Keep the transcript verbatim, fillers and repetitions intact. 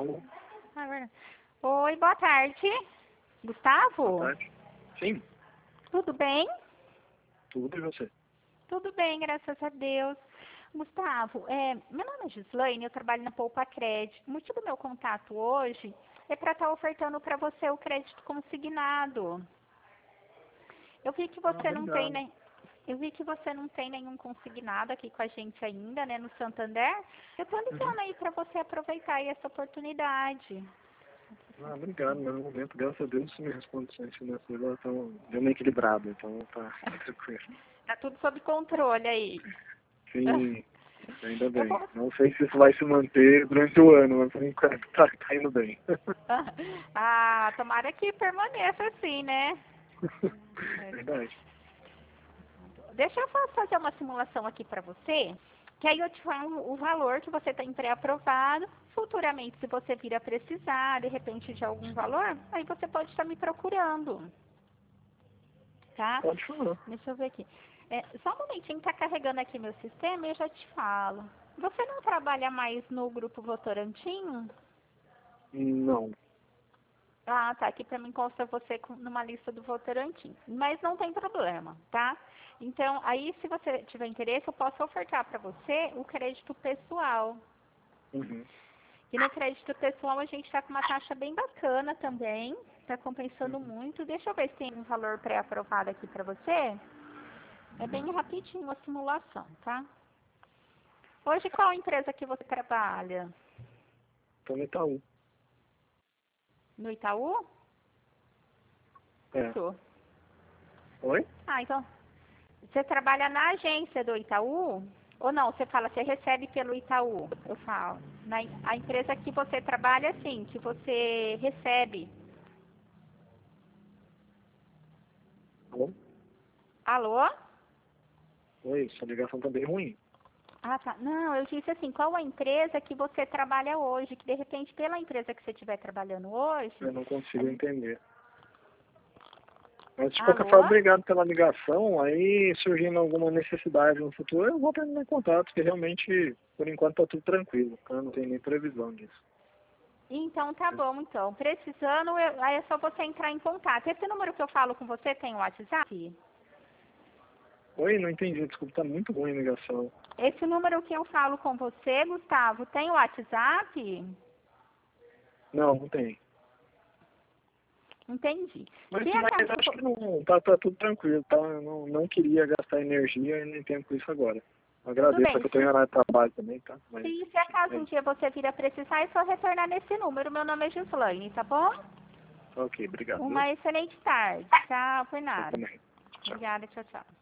Alô? Ah, verdade. Oi, boa tarde. Gustavo? Boa tarde. Sim, Tudo bem? tudo e você? Tudo bem, graças a Deus. Gustavo, é, meu nome é Gislaine, eu trabalho na Poupa Crédito. O motivo do meu contato hoje é para estar ofertando para você o crédito consignado. Eu vi que Ah, você não tem, obrigado. né? Eu vi que você não tem nenhum consignado aqui com a gente ainda, né, no Santander. Eu tô Uhum. ligando aí para você aproveitar aí essa oportunidade. Ah, obrigado, mas no momento, graças a Deus, minhas condições financeiras estão bem equilibradas, então tá tranquilo. Tá tudo sob controle aí. Sim, ainda Eu bem. vou... Não sei se isso vai se manter durante o ano, mas por enquanto tá, tá indo bem. Ah, tomara que permaneça assim, né? Verdade. Deixa eu só fazer uma simulação aqui para você, que aí eu te falo o valor que você tem pré-aprovado. Futuramente, se você vir a precisar, de repente, de algum valor, aí você pode estar me procurando, tá? Pode falar. Deixa eu ver aqui. É, só um momentinho, tá carregando aqui meu sistema e eu já te falo. Você não trabalha mais no Grupo Votorantim? Não. Ah, tá. Aqui pra mim consta você com- numa lista do Votorantim. Mas não tem problema, tá? Então, aí se você tiver interesse, eu posso ofertar para você o crédito pessoal. Uhum. E no crédito pessoal a gente está com uma taxa bem bacana também. Está compensando Uhum. muito. Deixa eu ver se tem um valor pré-aprovado aqui para você. É bem rapidinho a simulação, tá? Hoje, qual empresa que você trabalha? Tô no Itaú. No Itaú? É. Isso. Oi? Ah, então, você trabalha na agência do Itaú? Ou não, você fala, você recebe pelo Itaú? Eu falo. Na, a empresa que você trabalha, sim, que você recebe. Alô? Alô? Oi, sua ligação tá bem ruim. Ah, tá. Não, eu disse assim, qual a empresa que você trabalha hoje? Que de repente, pela empresa que você estiver trabalhando hoje. Eu não a consigo gente- entender. Mas de qualquer Alô? forma, obrigado pela ligação. Aí, surgindo alguma necessidade no futuro, eu vou entrar em contato, porque realmente, por enquanto, tá tudo tranquilo. Tá? Não tem nem previsão disso. Então tá bom, então. Precisando, eu- aí é só você entrar em contato. Esse número que eu falo com você tem o WhatsApp? Oi, não entendi, desculpa, tá muito ruim a ligação. Esse número que eu falo com você, Gustavo, tem o WhatsApp? Não, não tem. Entendi. Mas, Se mas acaso acho for... que não, tá, tá tudo tranquilo, tá? Eu não, não queria gastar energia e nem tempo com isso agora. Tudo Agradeço, só bem. que eu tô em Se, horário de trabalho também, tá? Mas, se, se acaso é um isso. dia você vir a precisar, é só retornar nesse número. Meu nome é Gislaine, tá bom? Ok, obrigado, viu? Uma excelente tarde. Tchau, por Você nada. também. Tchau. Obrigada, tchau, tchau.